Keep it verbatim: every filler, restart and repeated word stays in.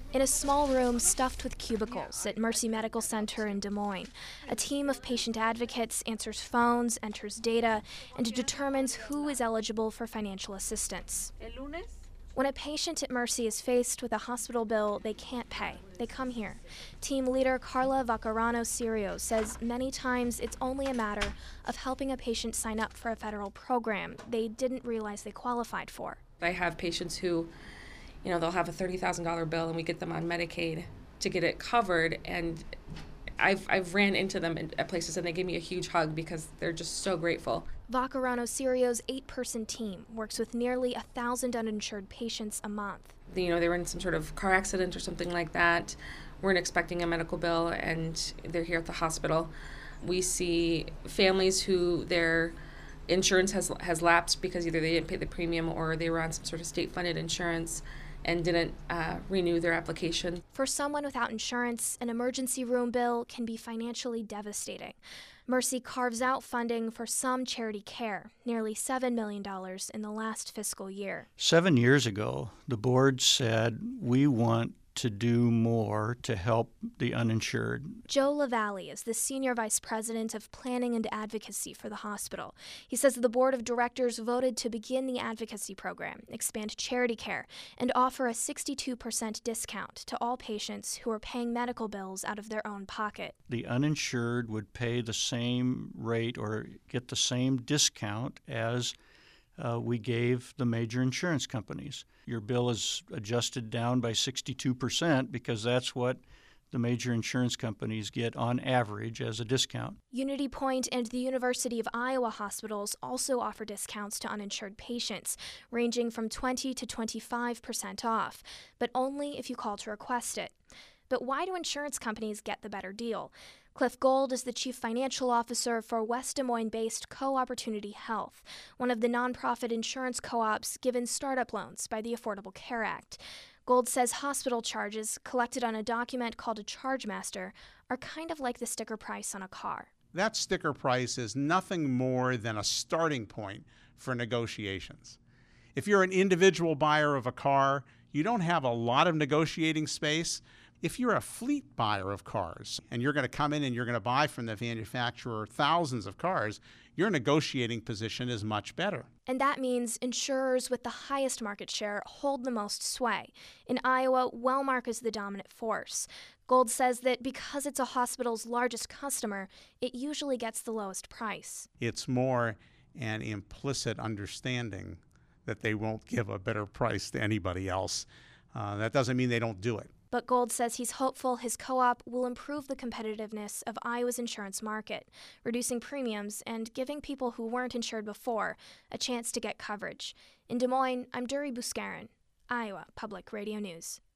In a small room stuffed with cubicles at Mercy Medical Center in Des Moines, a team of patient advocates answers phones, enters data, and determines who is eligible for financial assistance. When a patient at Mercy is faced with a hospital bill they can't pay, they come here. Team leader Carla Vaccarano-Sirio says many times it's only a matter of helping a patient sign up for a federal program they didn't realize they qualified for. I have patients who, you know, they'll have a thirty thousand dollars bill and we get them on Medicaid to get it covered, and I've I've ran into them at places and they give me a huge hug because they're just so grateful. Vaccarano-Sirio's eight-person team works with nearly a thousand uninsured patients a month. You know, they were in some sort of car accident or something like that, weren't expecting a medical bill, and they're here at the hospital. We see families who their insurance has has lapsed because either they didn't pay the premium or they were on some sort of state-funded insurance and didn't uh, renew their application. For someone without insurance, an emergency room bill can be financially devastating. Mercy carves out funding for some charity care, nearly seven million dollars in the last fiscal year. Seven years ago, the board said we want to do more to help the uninsured. Joe LaValle is the Senior Vice President of Planning and Advocacy for the hospital. He says the board of directors voted to begin the advocacy program, expand charity care, and offer a sixty-two percent discount to all patients who are paying medical bills out of their own pocket. The uninsured would pay the same rate or get the same discount as Uh, we gave the major insurance companies. Your bill is adjusted down by sixty-two percent because that's what the major insurance companies get on average as a discount. Unity Point and the University of Iowa hospitals also offer discounts to uninsured patients, ranging from twenty to twenty-five percent off, but only if you call to request it. But why do insurance companies get the better deal? Cliff Gold is the chief financial officer for West Des Moines-based Co-Opportunity Health, one of the nonprofit insurance co-ops given startup loans by the Affordable Care Act. Gold says hospital charges, collected on a document called a charge master, are kind of like the sticker price on a car. That sticker price is nothing more than a starting point for negotiations. If you're an individual buyer of a car, you don't have a lot of negotiating space. If you're a fleet buyer of cars and you're going to come in and you're going to buy from the manufacturer thousands of cars, your negotiating position is much better. And that means insurers with the highest market share hold the most sway. In Iowa, Wellmark is the dominant force. Gold says that because it's a hospital's largest customer, it usually gets the lowest price. It's more an implicit understanding that they won't give a better price to anybody else. Uh, that doesn't mean they don't do it. But Gold says he's hopeful his co-op will improve the competitiveness of Iowa's insurance market, reducing premiums and giving people who weren't insured before a chance to get coverage. In Des Moines, I'm Duri Buscarin, Iowa Public Radio News.